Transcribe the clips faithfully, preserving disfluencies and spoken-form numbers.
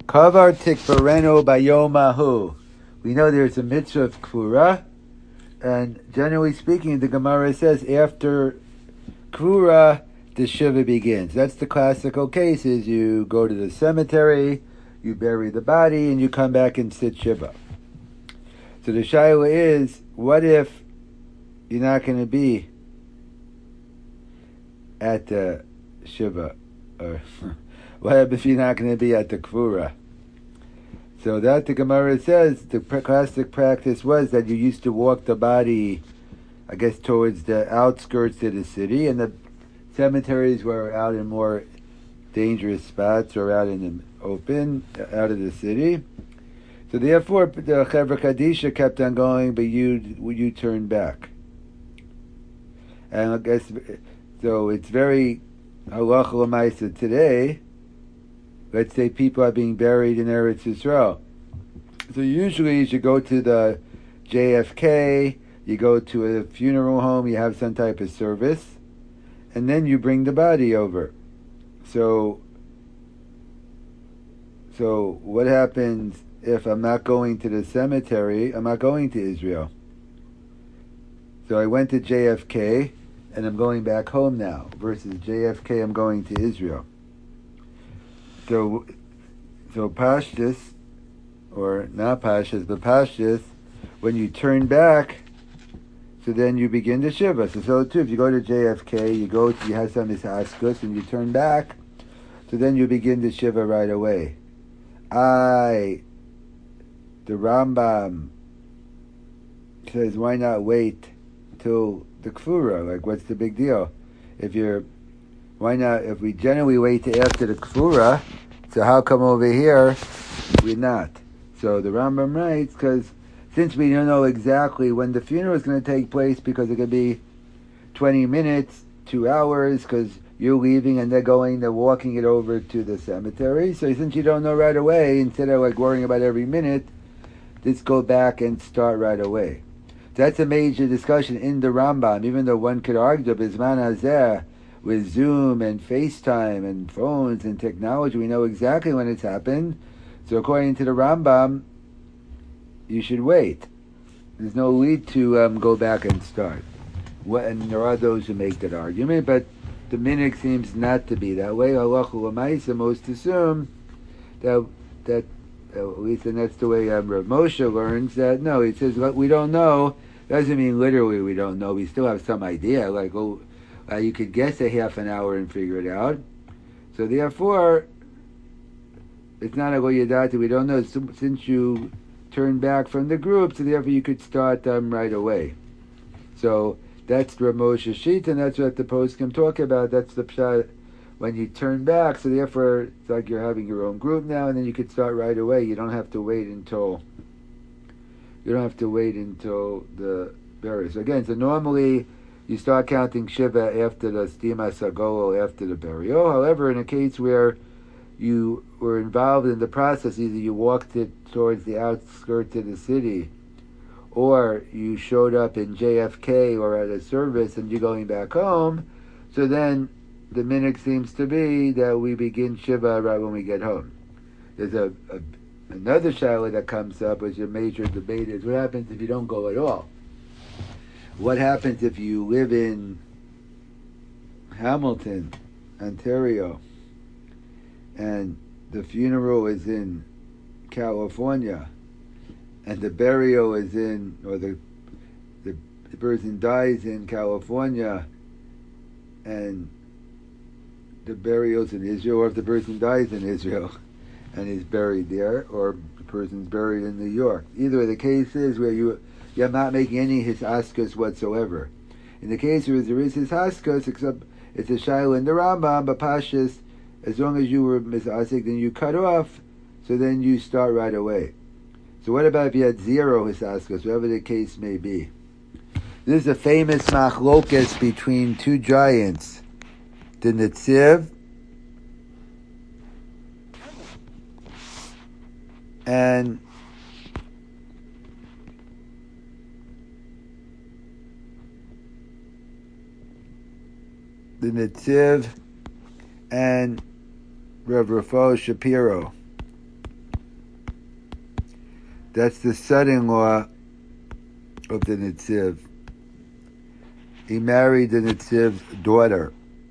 Kavar tikvareno bayomahu. We know there's a mitzvah of kvura, and generally speaking, the Gemara says after kvura, the shiva begins. That's the classical case: is you go to the cemetery, you bury the body, and you come back and sit shiva. So the shaila is, what if you're not going to be at the shiva, or what if you're not going to be at the kvura? So that the Gemara says the classic practice was that you used to walk the body, I guess, towards the outskirts of the city, and the cemeteries were out in more dangerous spots or out in the open, out of the city. So therefore, the Chevra Kadisha kept on going, but you you turned back. And I guess so. It's very halacha l'maisa today. Let's say people are being buried in Eretz Yisrael. So usually you should go to the J F K, you go to a funeral home, you have some type of service, and then you bring the body over. So, so what happens if I'm not going to the cemetery? I'm not going to Israel. So I went to J F K, and I'm going back home now, versus J F K, I'm going to Israel. So, so Pashtus, or not Pashtus, but Pashtus, when you turn back, so then you begin to shiva. So, so too, if you go to J F K, you go to, you have some isaskus, and you turn back, so then you begin to shiva right away. I, the Rambam says, why not wait till the kfura? Like, what's the big deal? If you're Why not? If we generally wait to after the kfura, so how come over here we're not? So the Rambam writes, because since we don't know exactly when the funeral is going to take place, because it could be twenty minutes, two hours, because you're leaving and they're going, they're walking it over to the cemetery. So since you don't know right away, instead of like worrying about every minute, just go back and start right away. That's a major discussion in the Rambam, even though one could argue Bizman Hazeh, with Zoom and FaceTime and phones and technology, we know exactly when it's happened. So according to the Rambam, you should wait. There's no need to um, go back and start. What, and there are those who make that argument, but the minhag seems not to be that way. Halacha l'maisa, most assume that, that uh, at least, and that's the way um, Rav Moshe learns, that no, he says, we don't know, doesn't mean literally we don't know. We still have some idea, like, oh, Uh, you could guess a half an hour and figure it out. So therefore, it's not a goyadati. We don't know. Since you turned back from the group, so therefore you could start them right away. So that's Rav Moshe Shita, and that's what the poskim talk about. That's the pshat when you turn back. So therefore, it's like you're having your own group now, and then you could start right away. You don't have to wait until you don't have to wait until the burial. So again, so normally you start counting Shiva after the Stima Sagol, after the burial. However, in a case where you were involved in the process, either you walked it towards the outskirts of the city, or you showed up in J F K or at a service and you're going back home, so then the minhag seems to be that we begin Shiva right when we get home. There's a, a another shaila that comes up, which a major debate is, what happens if you don't go at all? What happens if you live in Hamilton, Ontario, and the funeral is in California, and the burial is in, or the the, the person dies in California, and the burial's in Israel, or if the person dies in Israel and is buried there, or the person's buried in New York. Either of the cases where you You're not making any hisaskas whatsoever. In the case where there is hisaskas, except it's a shaila in the Rambam, but Pashas, as long as you were misasik, then you cut off, so then you start right away. So what about if you had zero hisaskas, whatever the case may be? This is a famous machlokas between two giants, the Netziv and the Netziv and Rav Rafal Shapiro. That's the son-in-law of the Netziv. He married the Netziv's daughter.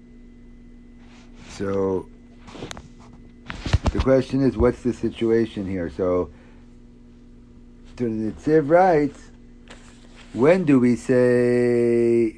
So the question is, what's the situation here? So, so the Netziv writes, when do we say,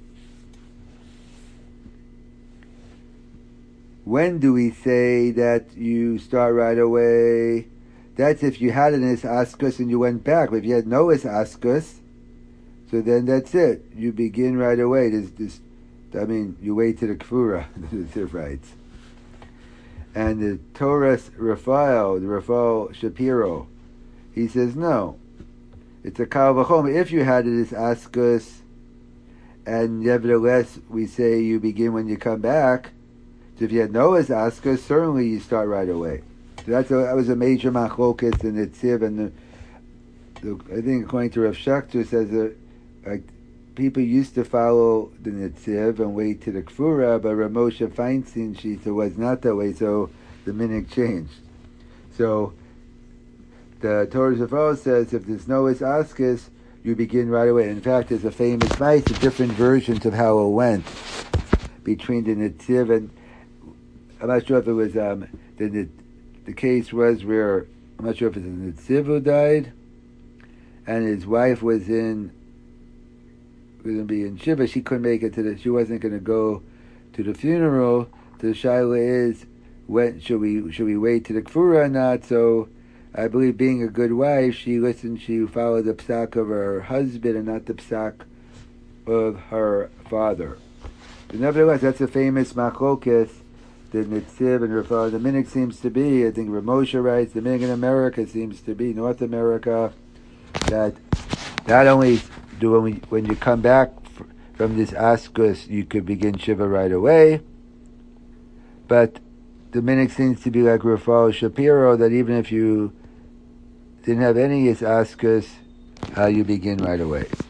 when do we say that you start right away? That's if you had an is askus and you went back. But if you had no is askus, so then that's it. You begin right away. There's this, I mean, you wait to the kfura, the Netziv writes. And the Torah's Raphael, the Raphael Shapiro, he says no. It's a kal v'chomer. If you had it as askus, and nevertheless we say you begin when you come back. So if you had no as askus, certainly you start right away. So that's a, that was a major machlokas in the Netziv, and the, the, I think according to Rav Shachter says that like people used to follow the Netziv and wait to the Kfura, but Rav Moshe Feinstein, she said, was not that way, so the minhag changed. So the Torah Zafal says if there's no is askus, you begin right away. In fact, there's a famous mice, the different versions of how it went between the Netziv and, I'm not sure if it was, um, the the case was where, I'm not sure if it was the Netziv who died, and his wife was in, going to be in Shiva, she couldn't make it to the, she wasn't going to go to the funeral. So the shaila is, when should we should we wait to the kfura or not? So I believe, being a good wife, she listened, she followed the psak of her husband and not the psak of her father. But nevertheless, that's a famous machlokas, the Netziv and Raphael. The minhag seems to be, I think Rav Moshe writes, the minhag in America seems to be, North America, that not only do when, we, when you come back f- from this askus, you could begin Shiva right away, but the minhag seems to be like Raphael Shapiro, that even if you didn't have any is askus, uh, you begin right away.